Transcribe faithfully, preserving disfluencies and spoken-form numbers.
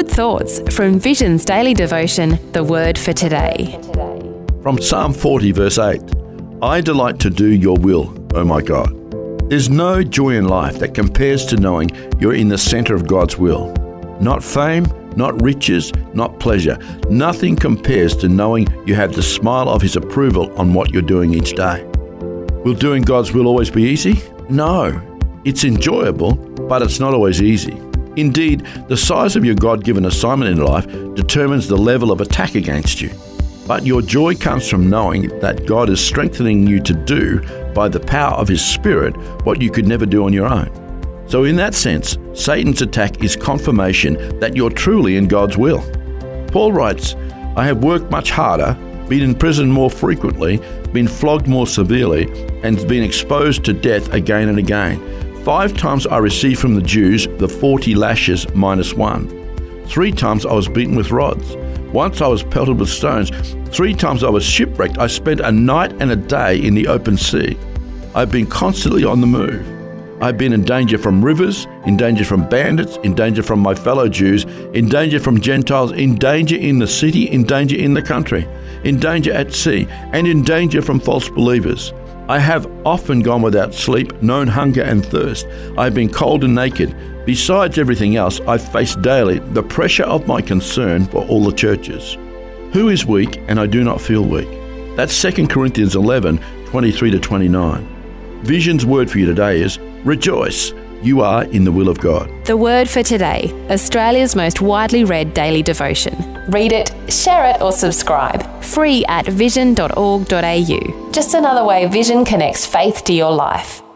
God thoughts from Vision's daily devotion, The Word for Today. From Psalm forty, verse eight, I delight to do your will, O my God. There's no joy in life that compares to knowing you're in the center of God's will. Not fame, not riches, not pleasure. Nothing compares to knowing you have the smile of His approval on what you're doing each day. Will doing God's will always be easy? No. It's enjoyable, but it's not always easy. Indeed, the size of your God-given assignment in life determines the level of attack against you. But your joy comes from knowing that God is strengthening you to do, by the power of His Spirit, what you could never do on your own. So in that sense, Satan's attack is confirmation that you're truly in God's will. Paul writes, I have worked much harder, been in prison more frequently, been flogged more severely, and been exposed to death again and again. Five times I received from the Jews the forty lashes minus one. Three times I was beaten with rods. Once I was pelted with stones. Three times I was shipwrecked. I spent a night and a day in the open sea. I've been constantly on the move. I've been in danger from rivers, in danger from bandits, in danger from my fellow Jews, in danger from Gentiles, in danger in the city, in danger in the country, in danger at sea, and in danger from false believers. I have often gone without sleep, known hunger and thirst. I've been cold and naked. Besides everything else, I've faced daily the pressure of my concern for all the churches. Who is weak and I do not feel weak? That's Second Corinthians eleven, twenty-three to twenty-nine. Vision's word for you today is, rejoice, you are in the will of God. The Word for Today, Australia's most widely read daily devotion. Read it, share it or subscribe. Free at vision dot org dot a u. Just another way Vision connects faith to your life.